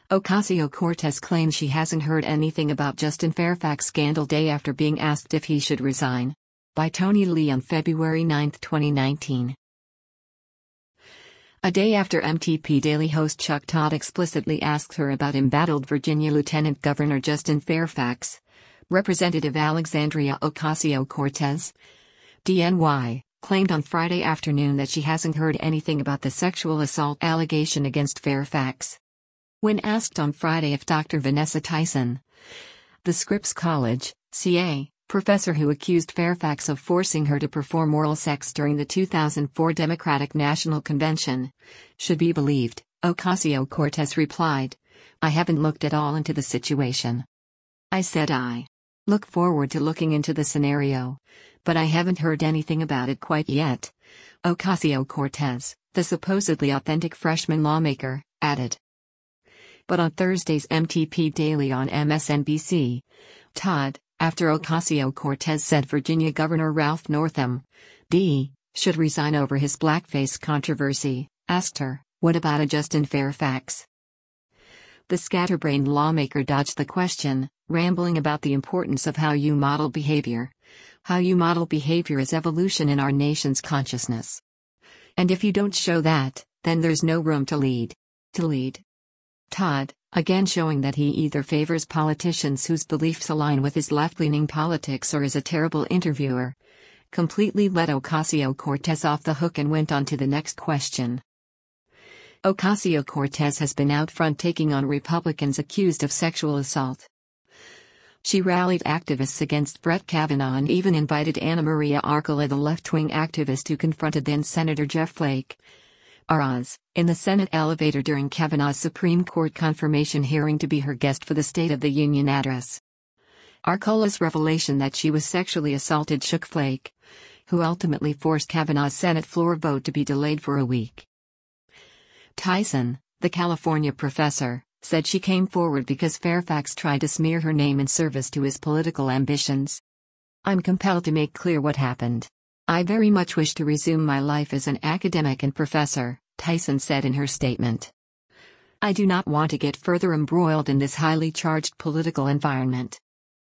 Ocasio-Cortez claims she hasn't heard anything about Justin Fairfax scandal day after being asked if he should resign. By Tony Lee on February 9, 2019. A day after MTP Daily host Chuck Todd explicitly asked her about embattled Virginia Lieutenant Governor Justin Fairfax, Representative Alexandria Ocasio-Cortez, DNY, claimed on Friday afternoon that she hasn't heard anything about the sexual assault allegation against Fairfax. When asked on Friday if Dr. Vanessa Tyson, the Scripps College, CA, professor who accused Fairfax of forcing her to perform oral sex during the 2004 Democratic National Convention, should be believed, Ocasio-Cortez replied, "I haven't looked at all into the situation. I said I look forward to looking into the scenario, but I haven't heard anything about it quite yet." Ocasio-Cortez, the supposedly authentic freshman lawmaker, added. But on Thursday's MTP Daily on MSNBC, Todd, after Ocasio-Cortez said Virginia Governor Ralph Northam, D., should resign over his blackface controversy, asked her, "What about a Justin Fairfax?" The scatterbrained lawmaker dodged the question, rambling about the importance of how you model behavior. How you model behavior is evolution in our nation's consciousness. And if you don't show that, then there's no room to lead. Todd, again showing that he either favors politicians whose beliefs align with his left-leaning politics or is a terrible interviewer, completely let Ocasio-Cortez off the hook and went on to the next question. Ocasio-Cortez has been out front taking on Republicans accused of sexual assault. She rallied activists against Brett Kavanaugh and even invited Anna Maria Archila, the left-wing activist who confronted then-Senator Jeff Flake, ROZ, in the Senate elevator during Kavanaugh's Supreme Court confirmation hearing to be her guest for the State of the Union address. Archila's revelation that she was sexually assaulted shook Flake, who ultimately forced Kavanaugh's Senate floor vote to be delayed for a week. Tyson, the California professor, said she came forward because Fairfax tried to smear her name in service to his political ambitions. "I'm compelled to make clear what happened. I very much wish to resume my life as an academic and professor," Tyson said in her statement. "I do not want to get further embroiled in this highly charged political environment."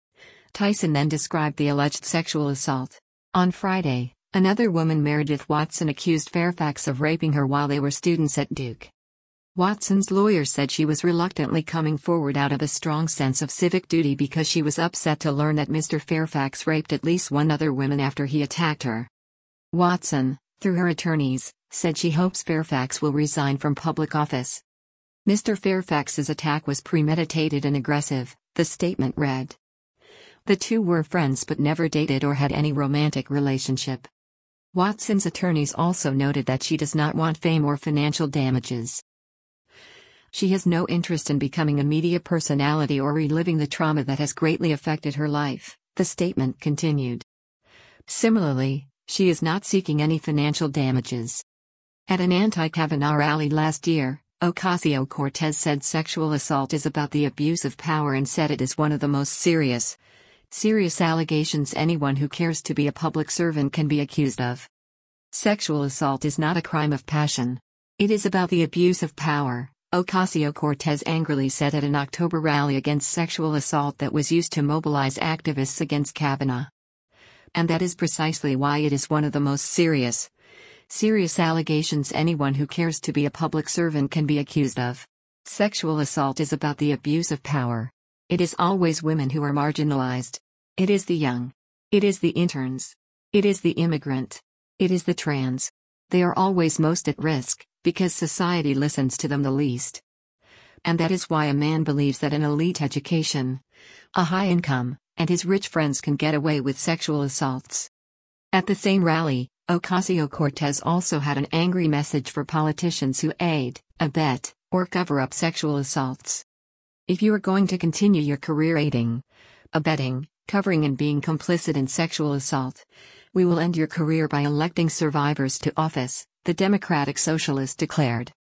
Tyson then described the alleged sexual assault. On Friday, another woman, Meredith Watson, accused Fairfax of raping her while they were students at Duke. Watson's lawyer said she was reluctantly coming forward out of a strong sense of civic duty because she was upset to learn that Mr. Fairfax raped at least one other woman after he attacked her. Watson, through her attorneys, said she hopes Fairfax will resign from public office. Mr. Fairfax's attack was premeditated and aggressive, the statement read. The two were friends but never dated or had any romantic relationship. Watson's attorneys also noted that she does not want fame or financial damages. She has no interest in becoming a media personality or reliving the trauma that has greatly affected her life, the statement continued. Similarly, she is not seeking any financial damages. At an anti-Kavanaugh rally last year, Ocasio-Cortez said sexual assault is about the abuse of power and said it is one of the most serious allegations anyone who cares to be a public servant can be accused of. Sexual assault is not a crime of passion. It is about the abuse of power, Ocasio-Cortez angrily said at an October rally against sexual assault that was used to mobilize activists against Kavanaugh. And that is precisely why it is one of the most serious allegations anyone who cares to be a public servant can be accused of. Sexual assault is about the abuse of power. It is always women who are marginalized. It is the young. It is the interns. It is the immigrant. It is the trans. They are always most at risk, because society listens to them the least. And that is why a man believes that an elite education, a high income, and his rich friends can get away with sexual assaults. At the same rally, Ocasio-Cortez also had an angry message for politicians who aid, abet, or cover up sexual assaults. If you are going to continue your career aiding, abetting, covering and being complicit in sexual assault, we will end your career by electing survivors to office, the Democratic Socialist declared.